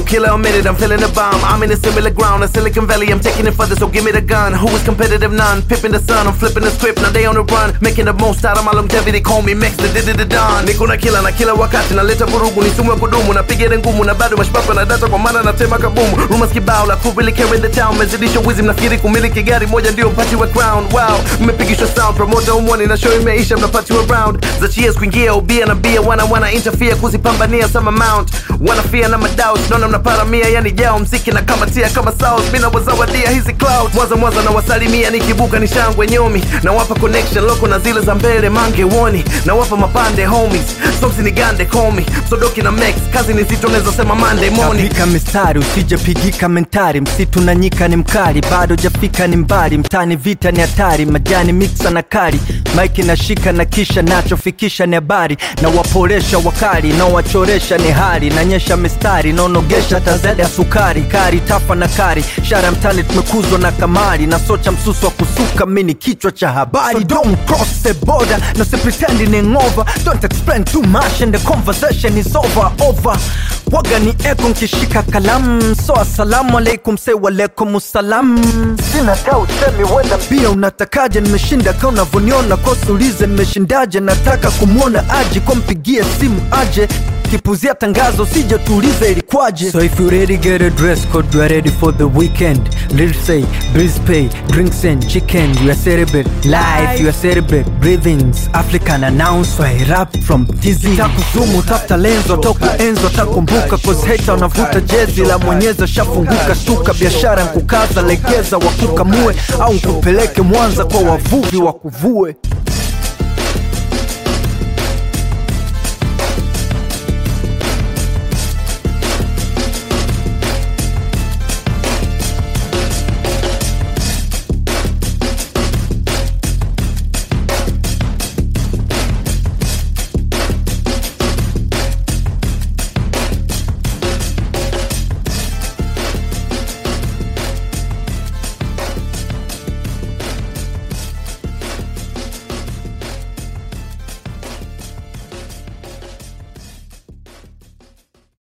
killer, I'm in it, I'm feeling the bomb. I'm in a similar ground, a Silicon Valley, I'm taking it further, so give me the gun. Who is competitive? None. Pippin' the sun, I'm flipping the script, now they on the run. Making the most out of my longevity, call me Max, the Don. Niko na kila wakati, naleta vurugu, ni sumu ya kudumu. Napiga ngumu, na bado mashpapa, na data kwa maana natema kabumu. Rumors kibao, la crew really carry the town. Mezidisha wizi, mnafikiri kumiliki gari moja ndio mpati wa crown. Wow, mmepigishwa sound, promoter umwani na show imeisha, mnapati wa round. Za cheers kuingia, ubia na bia, wana interfere, kuzipambania some amount. Wana fear na madoubt, nona mnaparamia, yani jao mziki na kama tia kama sauce. Mina wazawadia hizi cloud, mwaza na wasalimia, nikibuka ni shangwe nyomi. Na wapa connection, loko na zile za mbele mange woni. Na wapa mapande homies, somsi ni gande call me. Sodoki na Max, kazi ni zito neza sema Monday morning. Tapika mistari, usija pigika mentari. Msitu na nyika ni mkali, bado jafika ni mbali. Mtani vita ni hatari, majani mixa na kari. Mike na shika na kisha nacho fikisha ni habari. Na waporesha wakali, na wachoresha ni hari. Na nyesha mistari, na onogesha tazede ya sukari. Kari, tafa na kari, shara mtani tumekuzwa na kamari. Na socha msusu wa kusuka, mini kichwa cha habari. So don't cross the border, no se pretending over. Don't explain too much and the conversation is over. Waga ni eko nkishika kalamu. So assalamu alaikum, say walaikum salam. Sina ta usemi wenda bia unatakaje. Nimeshinda ka unavoniona, kosulize nimeshindaje. Nataka kumuona aje, kwa mpigie simu aje. Kipuzia tangazo sija tuulize ilikwaje. So if you ready, get a dress code, you are ready for the weekend. Let's say, breeze pay, drinks and chicken. You are celebrate life, you are celebrate breathings. African announce, I rap from dizzy. Takuzumu, tafta lenzo, toku enzo, takumbuka. Cause hater unavuta jezi, la mwenyeza shafunguka. Shtuka biashara nkukaza, legeza wakukamue. Au nkupeleke Mwanza kwa wavuvi wakuvue.